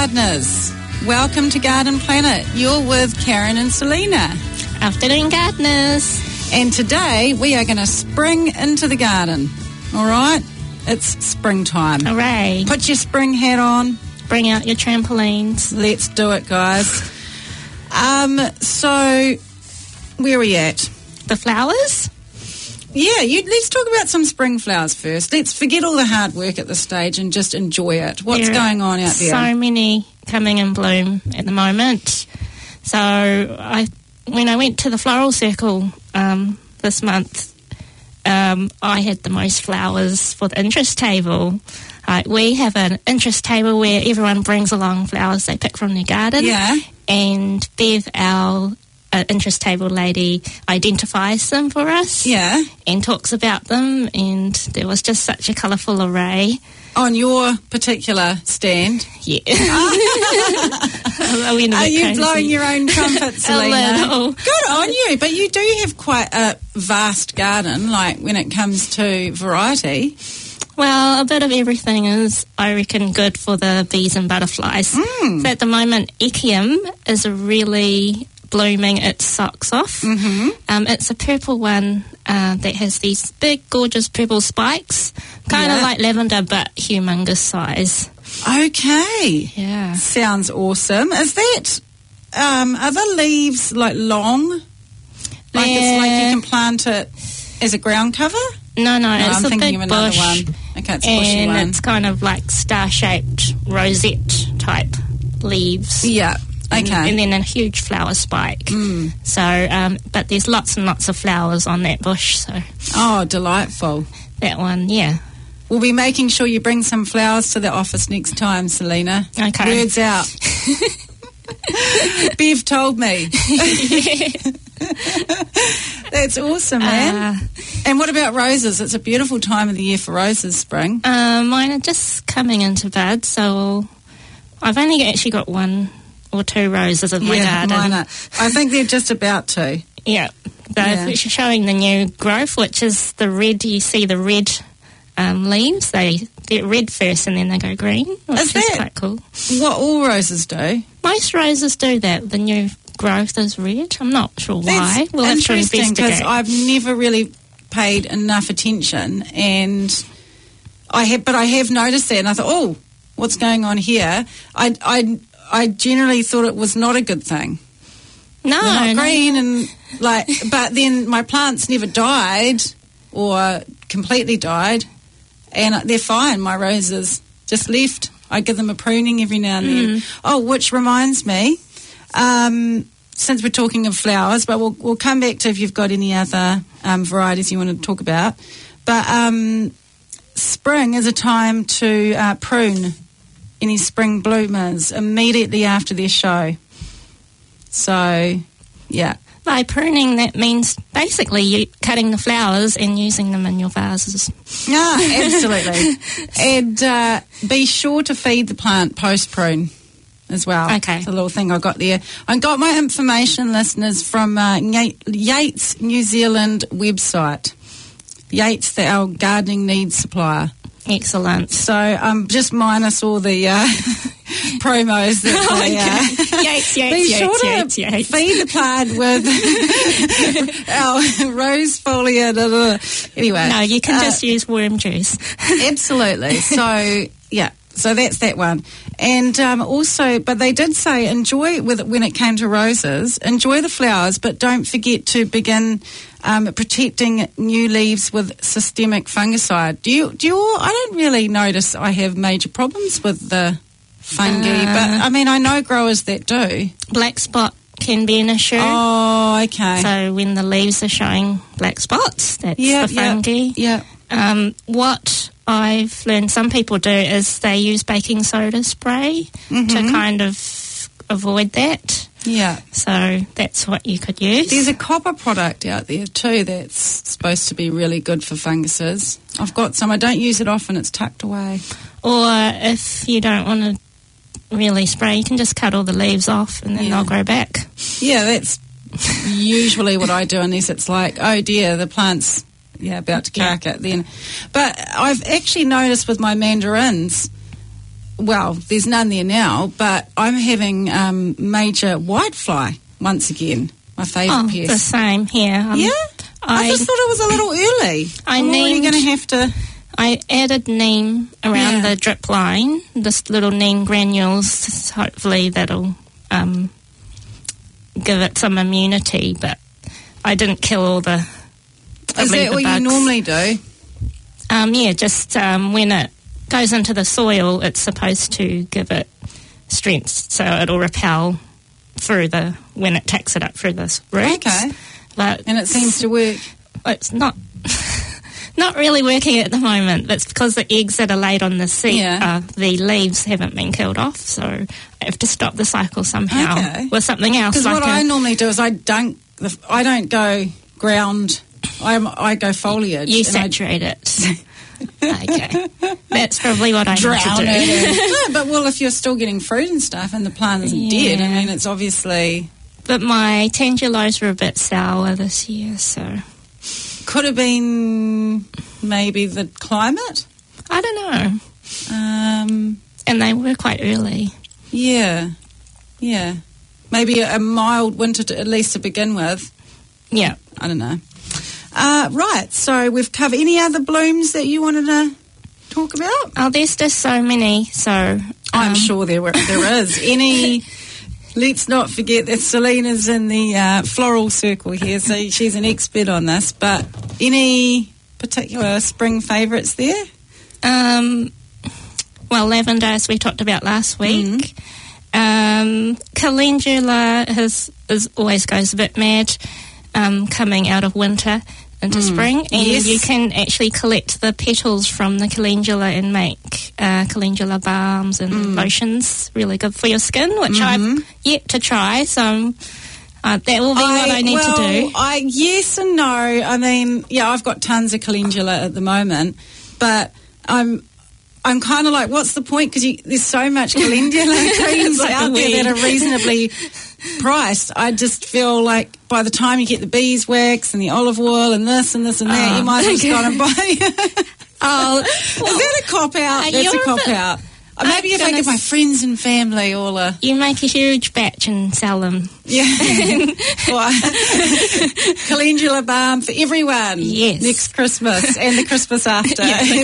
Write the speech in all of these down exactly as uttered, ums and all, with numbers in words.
gardeners. Welcome to Garden Planet. You're with Karen and Selena. Afternoon, gardeners. And today we are going to spring into the garden. All right? It's springtime. Hooray. Put your spring hat on. Bring out your trampolines. Let's do it, guys. um. So, where are we at? The flowers? Yeah, you, let's talk about some spring flowers first. Let's forget all the hard work at this stage and just enjoy it. What's There going on out there? So many coming in bloom at the moment. So I, when I went to the floral circle um, this month, um, I had the most flowers for the interest table. Uh, we have an interest table where everyone brings along flowers they pick from their garden. Yeah. And Bev, our uh, interest table lady, identifies them for us. Yeah. And talks about them, and there was just such a colourful array. On your particular stand? Yeah. Are Are you blowing your own trumpet, Selena? A little. Good on you, but you do have quite a vast garden, like when it comes to variety. Well, a bit of everything is, I reckon, good for the bees and butterflies. Mm. So at the moment, Echium is really blooming its socks off. Mm-hmm. Um, it's a purple one uh, that has these big, gorgeous purple spikes, kind of Yeah. like lavender, but humongous size. Okay. Yeah. Sounds awesome. Is that, um, are the leaves like long? Like it's like you can plant it as a ground cover? No, no, No, it's I'm a thinking big of another bush. one. Okay, it's a bushy and one. it's kind of like star-shaped rosette type leaves. Yeah. Okay. And, and then a huge flower spike. Mm. So, um, but there's lots and lots of flowers on that bush. So Oh, delightful. that one, yeah. We'll be making sure you bring some flowers to the office next time, Selena. Okay. Words out. Bev told me. That's awesome, man. Uh, And what about roses? It's a beautiful time of the year for roses, spring. uh, mine are just coming into bud, so I've only actually got one or two roses in my yeah, garden. mine are. I think they're just about to. Yeah, they're Yeah. showing the new growth, which is the red. You see the red um, leaves. They they're red first, and then they go green, which Is is, that- quite cool. What all roses do. Most roses do that. The new growth is red. I'm not sure why. That's We'll have to interesting because investigate. I've never really paid enough attention, and I have, but I have noticed that, and I thought, oh, what's going on here? I, I, I generally thought it was not a good thing. no, They're not no. green and like, but then my plants never died or completely died, and they're fine. My roses just left. I give them a pruning every now and then. Mm. Oh, which reminds me, um, since we're talking of flowers, but we'll we'll come back to if you've got any other um, varieties you want to talk about. But um, spring is a time to uh, prune any spring bloomers immediately after their show. So, yeah. By pruning, that means basically you cutting the flowers and using them in your vases. Yeah, absolutely. And uh, be sure to feed the plant post-prune as well. Okay. It's a little thing I got there. I got my information, listeners, from uh, Yates New Zealand website. Yates, the, our gardening needs supplier. Excellent. So um, just minus all the uh, promos that they uh, Yates, be Yates, sure Yates, to Yates, Yates. feed the plant with our rose folia. Da, da, da. Anyway. No, you can uh, just use worm juice. Absolutely. So, yeah. So that's that one. And um, also, but they did say enjoy, with when it came to roses, enjoy the flowers, but don't forget to begin um, protecting new leaves with systemic fungicide. Do you, do you, I don't really notice I have major problems with the fungi, Uh. but I mean, I know growers that do. Black spot can be an issue. Oh, okay. So when the leaves are showing black spots, that's yeah, the fungi. Yeah. Um, what I've learned some people do is they use baking soda spray Mm-hmm. to kind of avoid that. Yeah. So that's what you could use. There's a copper product out there too that's supposed to be really good for funguses. I've got some. I don't use it often. It's tucked away. Or if you don't want to really spray, you can just cut all the leaves off and then Yeah. they'll grow back. Yeah, that's usually what I do, unless it's like, oh dear, the plant's yeah about to crack it then. But I've actually noticed with my mandarins, well, there's none there now, but I'm having um, major whitefly once again. My favourite Oh, pest. the same here. Um, Yeah? I, I, just thought it was a little early. I I'm already named- going to have to... I added neem around Yeah. the drip line, this little neem granules. Hopefully that'll um, give it some immunity, but I didn't kill all the the Is that leader what bugs. you normally do? Um, yeah, just um, when it goes into the soil, it's supposed to give it strength, so it'll repel through the when it takes it up through the roots. Okay. But And it seems to work. it's not not really working at the moment. That's because the eggs that are laid on the seed, Yeah. uh, the leaves haven't been killed off, so I have to stop the cycle somehow Okay. with something else. Because Like what a- I normally do is I dunk, the, I don't go ground, I'm, I go foliage. you and I saturate it. Okay, that's probably what I drown need to do. it. No, but well, if you're still getting fruit and stuff and the plant isn't dead, I Yeah. mean, it's obviously... But my tangelos were a bit sour this year, so Could have been maybe the climate. I don't know. Um, And they were quite early. yeah, yeah. Maybe a, a mild winter to, at least to begin with. Yeah. I don't know. Uh, right, so we've covered any other blooms that you wanted to talk about? Oh, there's just so many. So I'm um, sure there were, there is. Any... Let's not forget that Selena's in the uh, floral circle here, so she's an expert on this. But any particular spring favourites there? Um, well, lavender, as we talked about last week. Um, calendula has is always goes a bit mad, um, coming out of winter into spring, and Yes. you can actually collect the petals from the calendula and make uh, calendula balms and lotions. Really good for your skin, which I've yet to try. So uh, that will be what I need well, to do. I, yes and no. I mean, yeah, I've got tons of calendula at the moment, but I'm I'm kind of like, what's the point? Because there's so much calendula creams like a out there weed. that are reasonably priced. I just feel like by the time you get the beeswax and the olive oil and this and this and that, Oh. you might as well just go and buy. Oh, Is that a cop out? Uh, That's a you're a cop bit- out. Uh, Maybe if I gonna give my s- friends and family all a you make a huge batch and sell them. yeah, Well, calendula balm for everyone. Yes. Next Christmas and the Christmas after. Yeah, the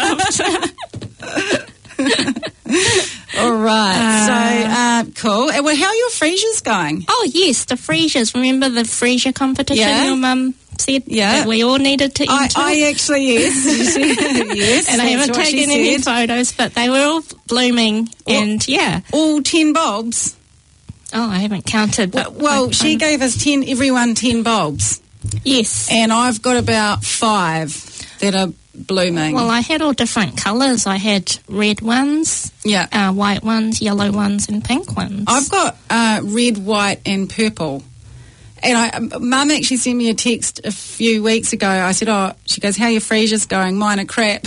Christmas after. All right. so uh, cool. And well, how are your freesias going? Oh, yes, the freesias. Remember the freesia competition Yeah. your mum said Yeah. that we all needed to I, enter? I actually yes, yes. and I that's haven't what she taken any said. photos, but they were all blooming. And, yeah. All ten bulbs. Oh, I haven't counted. Well, But well I- she um, gave us ten. Everyone ten bulbs, Yes. and I've got about five that are blooming. Well, I had all different colours. I had red ones, yeah. uh, white ones, yellow ones, and pink ones. I've got uh, red, white, and purple. And I, Mum actually sent me a text a few weeks ago. I said, "Oh," she goes, "How are your freesias going? Mine are crap."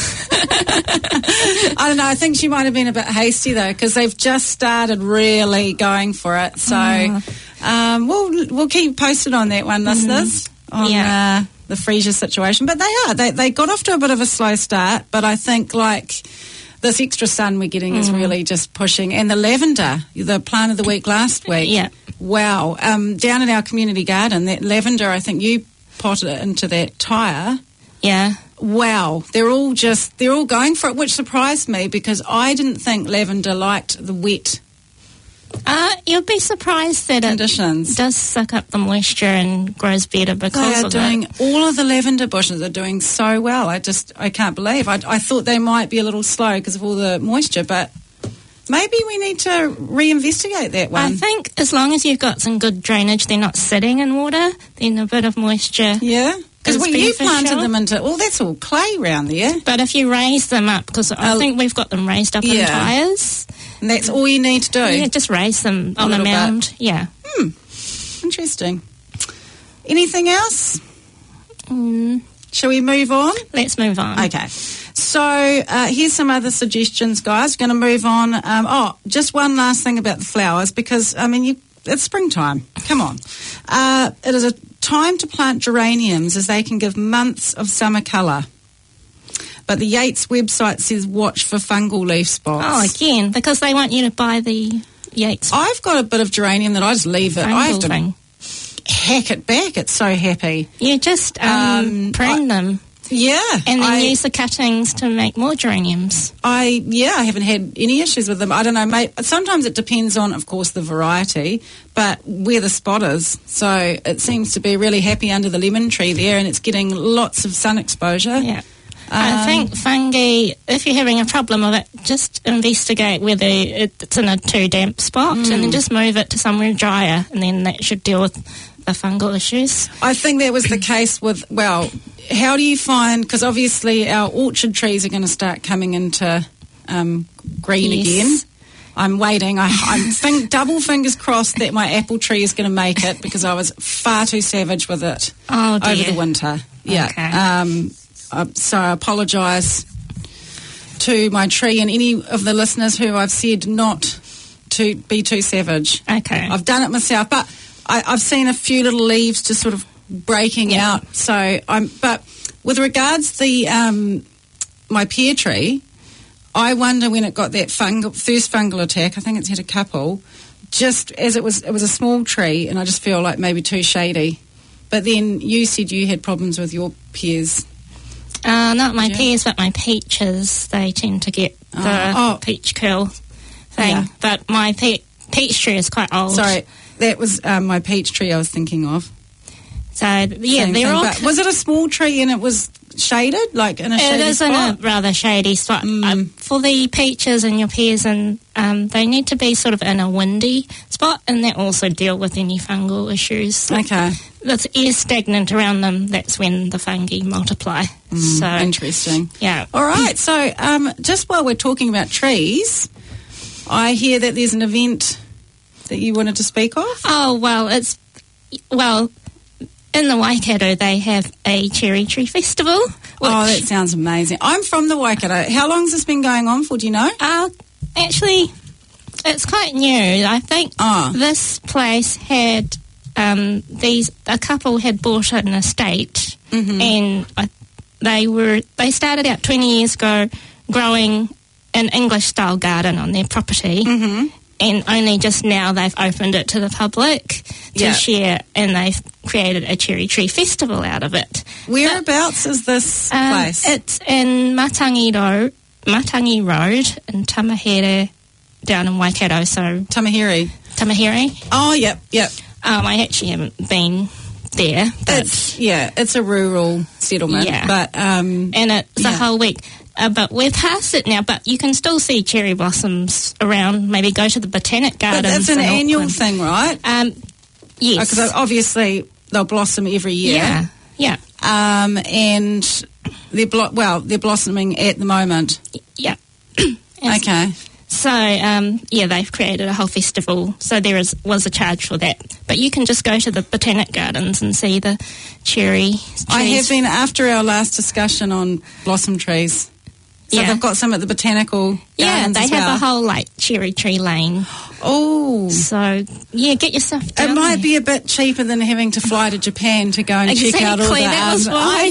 I don't know. I think she might have been a bit hasty though, because they've just started really going for it. So um, we'll we'll keep posted on that one, listeners, on Yeah. uh, the freesia situation. But they are they they got off to a bit of a slow start, but I think like. This extra sun we're getting is really just pushing. And the lavender, the plant of the week last week. Yeah. Wow. Um, down in our community garden, that lavender, I think you potted it into that tyre. Yeah. Wow. They're all just, they're all going for it, which surprised me because I didn't think lavender liked the wet Uh, you'll be surprised that it conditions. does suck up the moisture and grows better They because are of doing, it. all of the lavender bushes are doing so well. I just, I can't believe. I, I thought they might be a little slow because of all the moisture, but maybe we need to reinvestigate that one. I think as long as you've got some good drainage, they're not sitting in water, then a bit of moisture. Yeah, because is well, you beneficial. planted them into, well, that's all clay round there. But if you raise them up, because I Oh. think we've got them raised up in Yeah. tyres. And that's all you need to do. Yeah, just raise them A on a little bit. mound. Yeah. Interesting. Anything else? Mm, Shall we move on? let's move on. Okay. So uh, here's some other suggestions, guys. We're going to move on. Um, oh, just one last thing about the flowers because, I mean, you, it's springtime. Come on. Uh, it is a time to plant geraniums as they can give months of summer colour. But the Yates website says watch for fungal leaf spots. Oh, again, because they want you to buy the Yates. I've got a bit of geranium that I just leave it. I have to thing. hack it back. It's so happy. You just um, Um, prune I- them Yeah. and then I, use the cuttings to make more geraniums. I, yeah, I haven't had any issues with them. I don't know, mate. Sometimes it depends on, of course, the variety, but where the spot is. So it seems to be really happy under the lemon tree there, and it's getting lots of sun exposure. Yeah. I Um, think fungi, if you're having a problem with it, just investigate whether it's in a too damp spot Mm. and then just move it to somewhere drier, and then that should deal with the fungal issues. I think that was the case with, well, how do you find, because obviously our orchard trees are going to start coming into um, green Yes. again. I'm waiting. I, I'm think, double fingers crossed that my apple tree is going to make it, because I was far too savage with it Oh, dear. over the winter. Yeah. Okay. Um, uh, so I apologise to my tree and any of the listeners who I've said not to be too savage. Okay. I've done it myself, but I, I've seen a few little leaves just sort of breaking Yeah. out. So I'm, but with regards to the um, my pear tree, I wonder when it got that fungal, first fungal attack. I think it's had a couple. Just as it was, it was a small tree, and I just feel like maybe too shady. But then you said you had problems with your pears. Uh, not my Yeah. pears, but my peaches. They tend to get the Oh. Oh. peach curl thing. Yeah. But my pe- peach tree is quite old. Sorry, that was um, my peach tree I was thinking of. So, yeah, Same they're thing, all... but was it a small tree and it was shaded, like in a It shady is in spot? a rather shady spot. Mm. Um, for the peaches and your pears, and um, they need to be sort of in a windy spot, and that also deal with any fungal issues. Okay. If the air's stagnant around them, that's when the fungi multiply. so, Interesting. yeah. All right, so um, just while we're talking about trees, I hear that there's an event that you wanted to speak of. Oh, well, it's... Well... In the Waikato, they have a cherry tree festival. Which, Oh, that sounds amazing. I'm from the Waikato. How long has this been going on for, do you know? Uh, actually, it's quite new. I think Ah. this place had um, these. A couple had bought an estate, Mm-hmm. and I, they were they started out twenty years ago growing an English style garden on their property. Mm-hmm. And only just now they've opened it to the public to Yeah. share, and they've created a cherry tree festival out of it. Whereabouts is this Um, place? It's in Matangi Road, Matangi Road in Tamahere, down in Waikato, so Tamahiri. Tamahere. Oh, yep, yep. Um, I actually haven't been there, but, It's, yeah, it's a rural settlement, Yeah. but um, and it's yeah. a whole week. Uh, but we're past it now, but you can still see cherry blossoms around. Maybe go to the Botanic but Gardens. it's an in annual Auckland. thing, right? Um, yes. Because obviously they'll blossom every year. yeah, yeah, Um, and they're blo- well, they're blossoming at the moment. yeah. And Okay. So, um, yeah, they've created a whole festival. So there is was a charge for that. But you can just go to the Botanic Gardens and see the cherry trees. I have been after our last discussion on blossom trees. So Yeah. they've got some at the botanical Yeah, gardens they as have well. a whole, like, cherry tree lane. Oh, So, yeah, get yourself down it might there. be a bit cheaper than having to fly to Japan to go and check out all the. Exactly, that was um, why.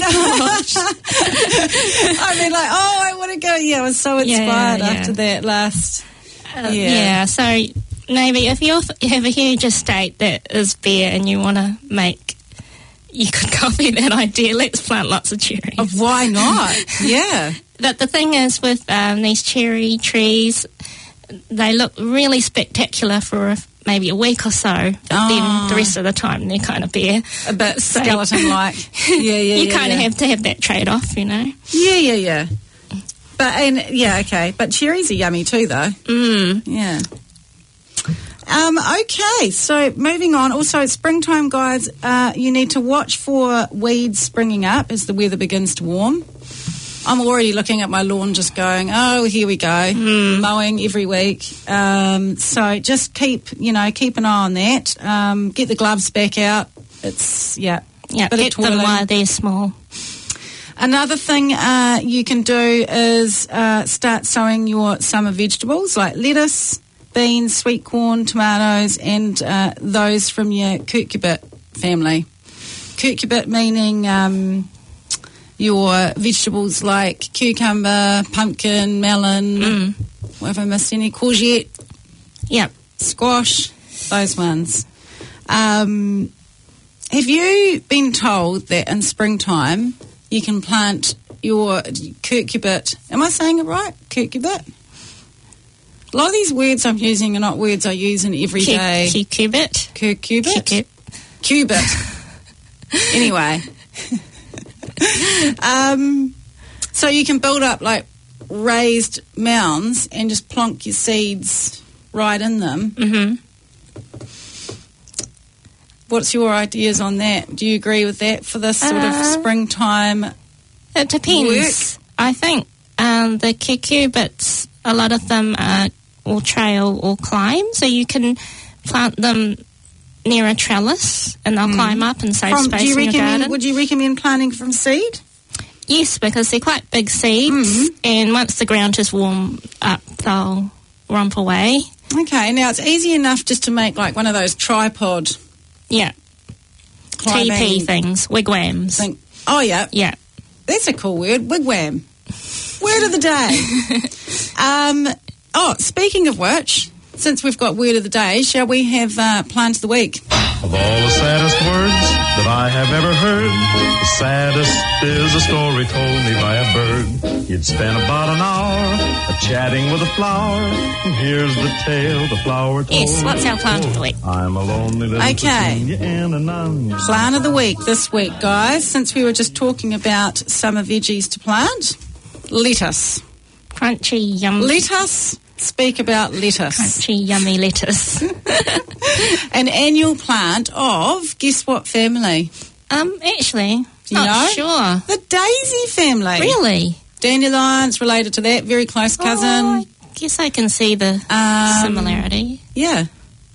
I mean, like, oh, I want to go. Yeah, I was so Yeah, inspired yeah. after that last. Uh, Yeah. yeah, so maybe if you have a huge estate that is bare and you want to make, you could copy that idea. Let's plant lots of cherries. Oh, why not? Yeah. But the thing is with um, these cherry trees, they look really spectacular for a, maybe a week or so. But Oh. then the rest of the time they're kind of bare. A bit So- skeleton-like. Yeah, yeah, you yeah. kind of yeah. have to have that trade-off, you know. Yeah, yeah, yeah. But and yeah, okay. But cherries are yummy too, though. Mm. Yeah. Um, okay, so moving on. Also, springtime, guys, uh, you need to watch for weeds springing up as the weather begins to warm. I'm already looking at my lawn just going, oh, here we go, mowing every week. Um, so just keep, you know, keep an eye on that. Um, get the gloves back out. It's, yeah. Yeah, bit of get them toiling. while they're small. Another thing uh, you can do is uh, start sowing your summer vegetables like lettuce, beans, sweet corn, tomatoes, and uh, those from your cucurbit family. Cucurbit meaning um, your vegetables like cucumber, pumpkin, melon, Mm. what have I missed any? Courgette, Yep. squash, those ones. Um, have you been told that in springtime you can plant your curcubit? Am I saying it right? Curcubit? A lot of these words I'm using are not words I use in everyday. Cucubit. Curcubit? Cubit. Anyway. um, so you can build up like raised mounds and just plonk your seeds right in them. Mm-hmm. What's your ideas on that? Do you agree with that for this sort Uh, of springtime? It depends. Work? I think um, the cucubits, a lot of them are or trail or climb, so you can plant them near a trellis and they'll climb up and save From, space do you in your recommend, garden. would you recommend planting from seed? Yes, because they're quite big seeds, and once the ground is warm up, they'll romp away. Okay, now it's easy enough just to make like one of those tripod Yeah. climbing T P things, wigwams. thing. Oh, yeah. Yeah. That's a cool word, wigwam. Word of the day. um, oh, speaking of which, since we've got word of the day, shall we have uh, plant of the week? Of all the saddest words that I have ever heard, the saddest is a story told me by a bird. You'd spent about an hour a chatting with a flower, and here's the tale the flower told. Yes, what's our plant of the week? I'm a lonely little Okay. petunia and an onion. Plant of the week this week, guys, since we were just talking about summer veggies to plant. Lettuce. Crunchy, yum, Let us speak about lettuce. crunchy, yummy lettuce. An annual plant of, guess what family? um, actually, Do you not know? sure. The daisy family. Really? Dandelions related to that, very close cousin. Oh, I guess I can see the Um, similarity. Yeah.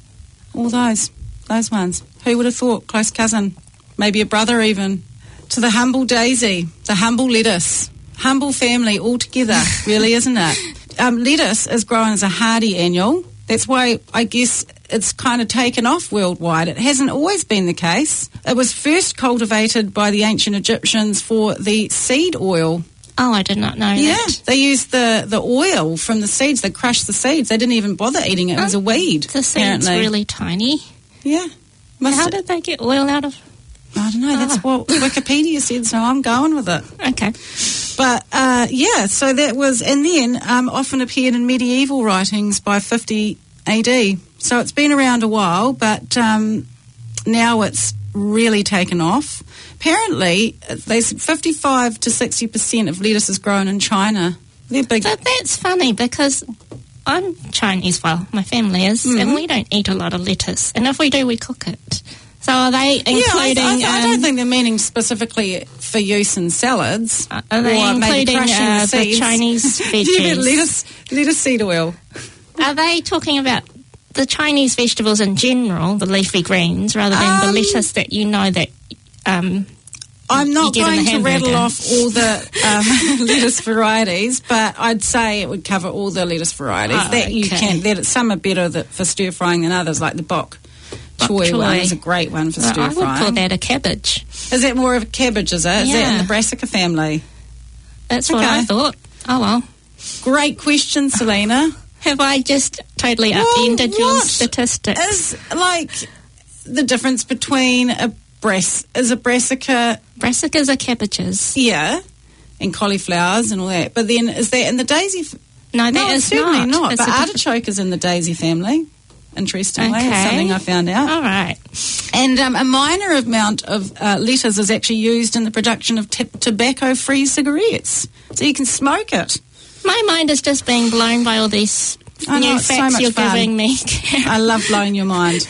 All those. Those ones. Who would have thought? Close cousin. Maybe a brother even. To the humble daisy. The humble lettuce. Humble family all together, really, isn't it? Um, lettuce is grown as a hardy annual. That's why I guess it's kind of taken off worldwide. It hasn't always been the case. It was first cultivated by the ancient Egyptians for the seed oil. Oh, I did not know Yeah, that. they used the, the oil from the seeds. They crushed the seeds. They didn't even bother eating it. It was a weed. The seed's apparently. really tiny. Yeah. Must How did they get oil out of... I don't know. That's what Wikipedia said, so I'm going with it. Okay. But, uh, yeah, so that was... And then um, often appeared in medieval writings by fifty A D. So it's been around a while, but um, now it's really taken off. Apparently, they said fifty-five to sixty percent of lettuce is grown in China. They're big. So that's funny because I'm Chinese, well, my family is, Mm-hmm. and we don't eat a lot of lettuce. And if we do, we cook it. So are they Yeah, I, including... I, I um, don't think they're meaning specifically for use in salads. Are they or maybe including crushing uh, the seeds. Chinese Yeah, veggies? lettuce, lettuce seed oil. Are they talking about the Chinese vegetables in general, the leafy greens, rather than Um, the lettuce that you know that... Um, I'm not you get in going the to rattle hamburger? off all the um, lettuce varieties, but I'd say it would cover all the lettuce varieties. Oh, that you okay. can. That some are better that, for stir frying than others, like the bok choy, choy. one is a great one for well, stir I would call frying. that a cabbage. Is that more of a cabbage? Is it? Is that in Yeah. the brassica family? That's what Okay. I thought. Oh, well. Great question, Selena. Have I just totally Well, upended your what statistics? Is like the difference between a brass is a brassica, Brassicas are cabbages. yeah, and cauliflowers and all that. But then is that in the daisy? F- No, that no, is it's certainly not. not. It's But a different- artichoke is in the daisy family. Interestingly, it's Okay. something I found out. All right. And um, a minor amount of uh, lettuce is actually used in the production of t- tobacco-free cigarettes, so you can smoke it. My mind is just being blown by all these I know, new it's so facts much you're fun. giving me. I love blowing your mind.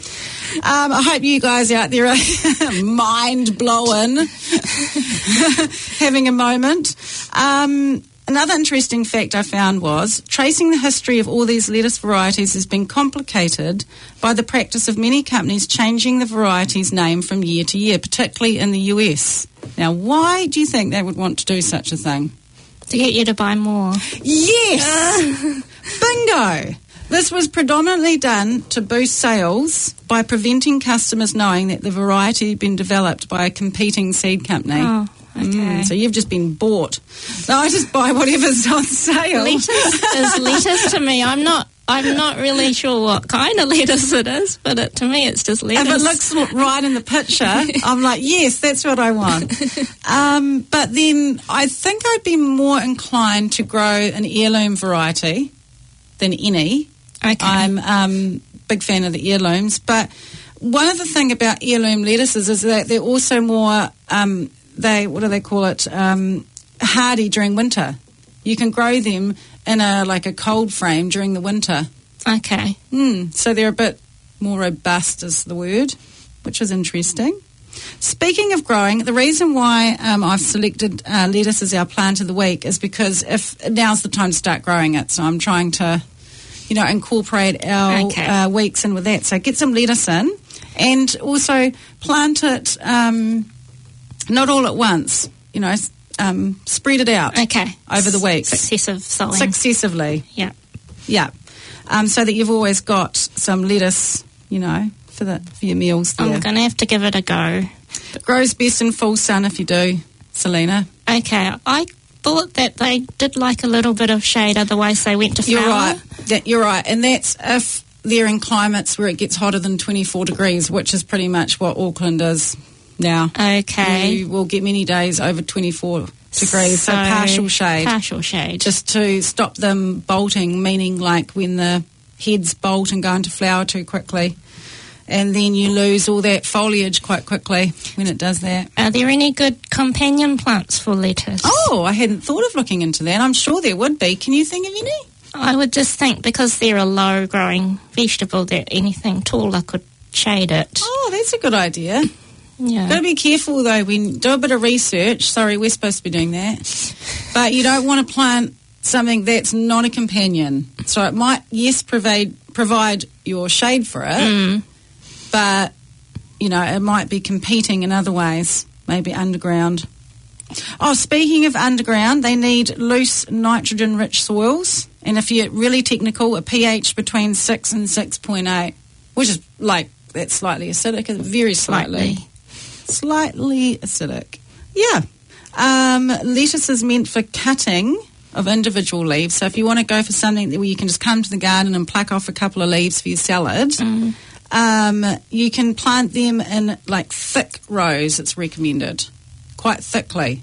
Um, I hope you guys out there are mind blowing, having a moment. Um, another interesting fact I found was tracing the history of all these lettuce varieties has been complicated by the practice of many companies changing the variety's name from year to year, particularly in the U S. Now, why do you think they would want to do such a thing? To get you to buy more. Yes! Bingo! This was predominantly done to boost sales by preventing customers knowing that the variety had been developed by a competing seed company. Oh, Okay. Mm, so you've just been bought. No, I just buy whatever's on sale. Lettuce is lettuce to me. I'm not. I'm not really sure what kind of lettuce it is, but it, to me, it's just lettuce. If it looks right in the picture, I'm like, yes, that's what I want. Um, but then I think I'd be more inclined to grow an heirloom variety than any. Okay. I'm um big fan of the heirlooms, but one of the thing about heirloom lettuces is that they're also more um they what do they call it um hardy during winter. You can grow them in a like a cold frame during the winter. Okay. Mm, so they're a bit more robust is the word, which is interesting. Speaking of growing, the reason why um, I've selected uh, lettuce as our plant of the week is because if now's the time to start growing it, so I'm trying to, you know, incorporate our Okay. uh, weeks in with that. So get some lettuce in and also plant it um, not all at once, you know, um, spread it out Okay. over the weeks. Successive sowing. Successively. Yeah. Yeah, um, so that you've always got some lettuce, you know, for the for your meals there. I'm going to have to give it a go. It grows best in full sun if you do, Selena. Okay. I thought that they did like a little bit of shade, otherwise they went to flower. You're right. That, you're right, and that's if they're in climates where it gets hotter than twenty-four degrees, which is pretty much what Auckland is now. Okay. You will get many days over twenty-four degrees, so, So, partial shade. Partial shade. Just to stop them bolting, meaning like when the heads bolt and go into flower too quickly. And then you lose all that foliage quite quickly when it does that. Are there any good companion plants for lettuce? Oh, I hadn't thought of looking into that. I'm sure there would be. Can you think of any? I would just think because they're a low-growing vegetable that anything taller could shade it. Oh, that's a good idea. Yeah. Got to be careful though. When do a bit of research. Sorry, we're supposed to be doing that, but you don't want to plant something that's not a companion. So it might, yes, provide provide your shade for it, Mm. but you know it might be competing in other ways, maybe underground. Oh, speaking of underground, they need loose nitrogen-rich soils, and if you're really technical, a pH between six and six point eight, which is like that's slightly acidic, very slightly. Slightly. Slightly acidic. Yeah. Um, lettuce is meant for cutting of individual leaves. So if you want to go for something where you can just come to the garden and pluck off a couple of leaves for your salad, Mm. um, you can plant them in like thick rows, it's recommended, quite thickly,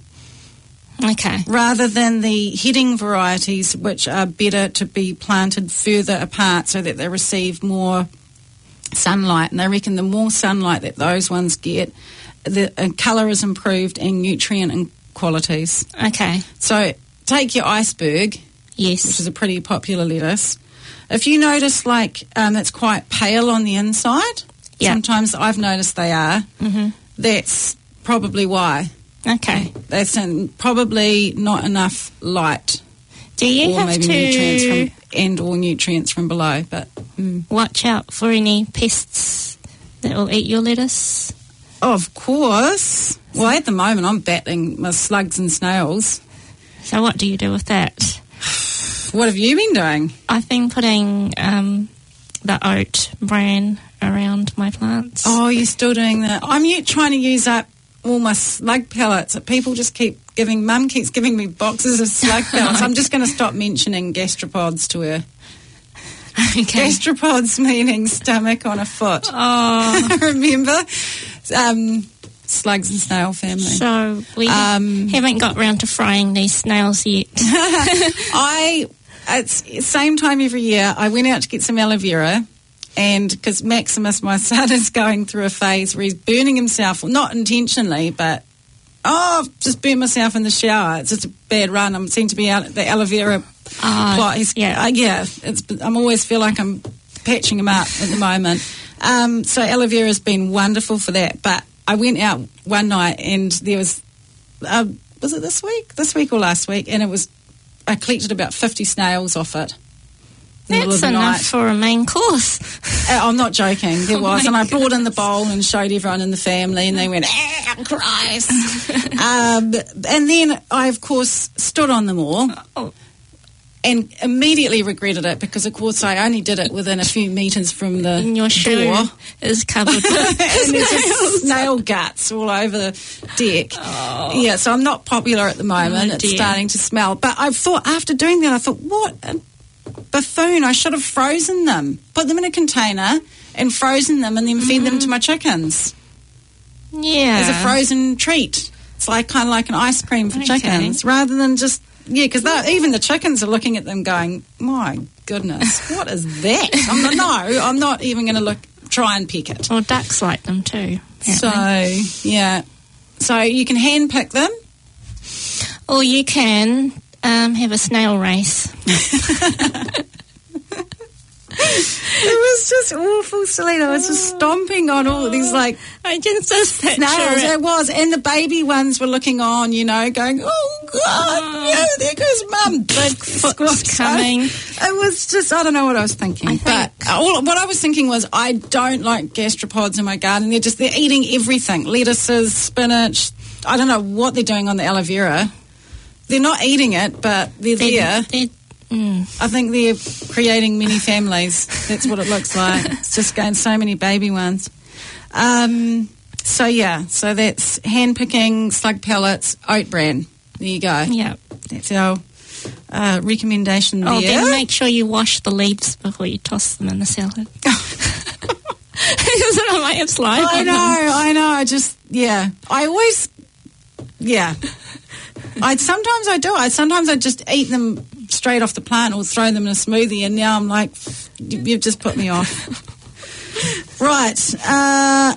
Okay. rather than the heading varieties, which are better to be planted further apart so that they receive more sunlight. And they reckon the more sunlight that those ones get, the uh, colour is improved and nutrient and qualities. Okay. So take your iceberg, Yes. which is a pretty popular lettuce. If you notice, like, um, it's quite pale on the inside, Yeah. sometimes I've noticed they are, Mm-hmm. that's probably why. Okay. That's in, probably not enough light Do you or have maybe to nutrients from, and or nutrients from below. But mm. watch out for any pests that will eat your lettuce? Of course. Well, at the moment, I'm battling my slugs and snails. So what do you do with that? What have you been doing? I've been putting um, the oat bran around my plants. Oh, you're still doing that. I'm u- trying to use up all my slug pellets. People just keep giving, Mum keeps giving me boxes of slug pellets. I'm just going to stop mentioning gastropods to her. Okay. Gastropods meaning stomach on a foot. Oh, Remember? Um, slugs and snail family. so we Um, haven't got round to frying these snails yet. I, it's same time every year, I went out to get some aloe vera, and because Maximus, my son, is going through a phase where he's burning himself, not intentionally, but, oh, I've just burnt myself in the shower. It's just a bad run. I seem to be out at the aloe vera Oh, plot. He's, yeah. uh, yeah, it's, I'm always feel like I'm patching him up at the moment. Um, so aloe vera has been wonderful for that. But I went out one night and there was, uh, was it this week? This week or last week? And it was, I collected about fifty snails off it. in the middle of That's the enough night. for a main course. Uh, I'm not joking. There Oh was, my and I brought in the bowl and showed everyone in the family, and they went, "Ah, Christ!" um, and then I, of course, stood on them all. Oh. and immediately regretted it because, of course, I only did it within a few metres from the And your shoe door. is covered with And there's just snails. snail guts all over the deck. Oh. Yeah, so I'm not popular at the moment. Oh, it's dear. starting to smell. But I thought, after doing that, I thought, what a buffoon. I should have frozen them, put them in a container and frozen them and then fed them to my chickens Yeah. as a frozen treat. It's like kind of like an ice cream for Okay. chickens rather than just, yeah, because even the chickens are looking at them going, my goodness, what is that? I'm not, no, I'm not even going to look, try and pick it. Well, ducks like them too. So, apparently. yeah. So you can hand pick them. Or you can um, have a snail race. It was just awful, Selena. I was just stomping on all of these, like, I just just picture snails. it. It was. And the baby ones were looking on, you know, going, oh, God, Oh. yeah, there goes Mum. Big Foot's coming. It was just, I don't know what I was thinking. I but think- all, what I was thinking was, I don't like gastropods in my garden. They're just, they're eating everything. Lettuces, spinach. I don't know what they're doing on the aloe vera. They're not eating it, but they're They're- there. they're- mm. I think they're creating mini families. That's what it looks like. It's just going so many baby ones. Um, so, yeah, so that's hand picking, slug pellets, oat bran. There you go. Yeah. That's our uh, recommendation there. Oh, then make sure you wash the leaves before you toss them in the salad. Because I might have slime I on know, them. I know. I just, yeah. I always, yeah. I Sometimes I do. I Sometimes I just eat them straight off the plant or throw them in a smoothie, and now I'm like, you- you've just put me off. Right. Uh,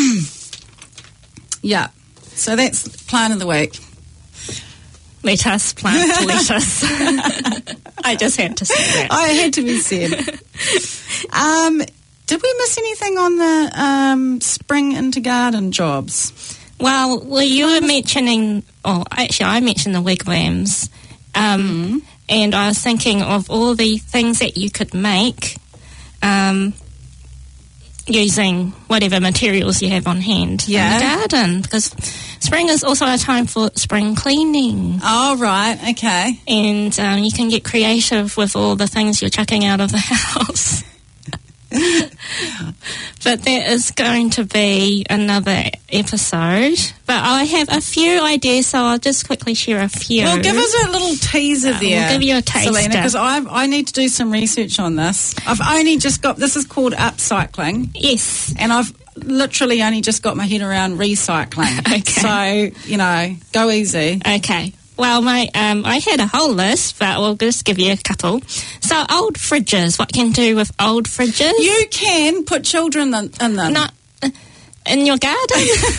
yeah. So that's plant of the week. Lettuce, plant lettuce. I just had to say that. I had to be said. Um, did we miss anything on the um, spring into garden jobs? Well, well, you were mentioning, oh, actually, I mentioned the wigwams. Um, And I was thinking of all the things that you could make um, using whatever materials you have on hand Yeah. in the garden. Because spring is also a time for spring cleaning. Oh, right. Okay. And um, you can get creative with all the things you're chucking out of the house. But there is going to be another episode. But I have a few ideas, so I'll just quickly share a few. Well, give us a little teaser Uh, we'll there. give you a taster. Selena, because I I need to do some research on this. I've only just got, this is called upcycling, Yes. and I've literally only just got my head around recycling. Okay. So, you know, go easy. Okay. Well, my um, I had a whole list, but we'll just give you a couple. So, old fridges. What can you do with old fridges? You can put children in, in them. Not uh, in your garden.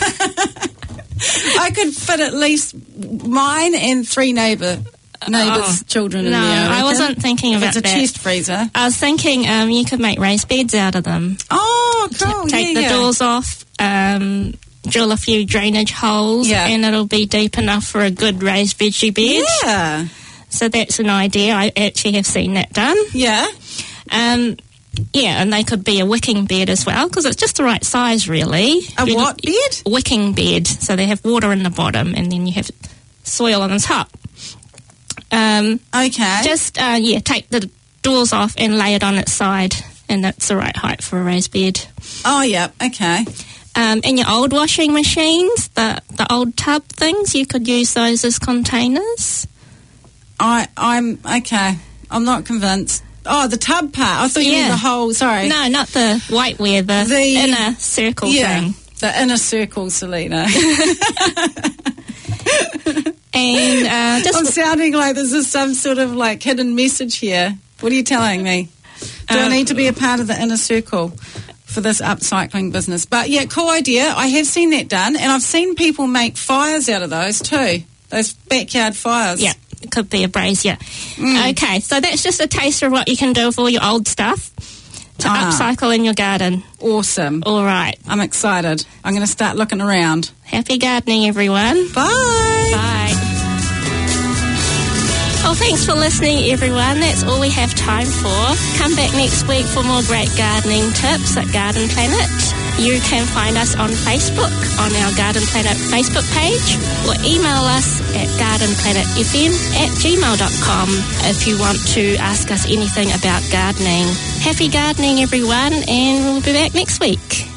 I could fit at least mine and three neighbour neighbours' Oh, children in no, there. I reckon. wasn't thinking If about it's a that. chest freezer. I was thinking um, you could make raised beds out of them. Oh, cool. Take yeah, the yeah. doors off, um, drill a few drainage holes, Yeah. and it'll be deep enough for a good raised veggie bed. Yeah. So that's an idea. I actually have seen that done. Yeah. Um, yeah, and they could be a wicking bed as well, because it's just the right size, really. A You- what bed? Wicking bed. So they have water in the bottom, and then you have soil on the top. Um, Okay. just, uh, yeah, take the doors off and lay it on its side, and that's the right height for a raised bed. Oh, yeah. Okay. Um, and your old washing machines, the, the old tub things, you could use those as containers. I, I'm, okay. I'm not convinced. Oh, the tub part. I thought you Yeah. meant the whole, sorry. No, not the whiteware, the, The- inner circle yeah. thing. The inner circle, Selena. And uh, just I'm sounding like this is some sort of like hidden message here. What are you telling me? Do I Um, need to be a part of the inner circle for this upcycling business? But yeah, cool idea. I have seen that done, and I've seen people make fires out of those too. Those backyard fires. yeah, it could be a brazier. Okay, so that's just a taster of what you can do with all your old stuff to Ah. upcycle in your garden. Awesome. All right. I'm excited. I'm going to start looking around. Happy gardening, everyone. Bye. Bye. Well, thanks for listening, everyone. That's all we have time for. Come back next week for more great gardening tips at Garden Planet. You can find us on Facebook, on our Garden Planet Facebook page, or email us at gardenplanetfm at gmail dot com if you want to ask us anything about gardening. Happy gardening, everyone, and we'll be back next week.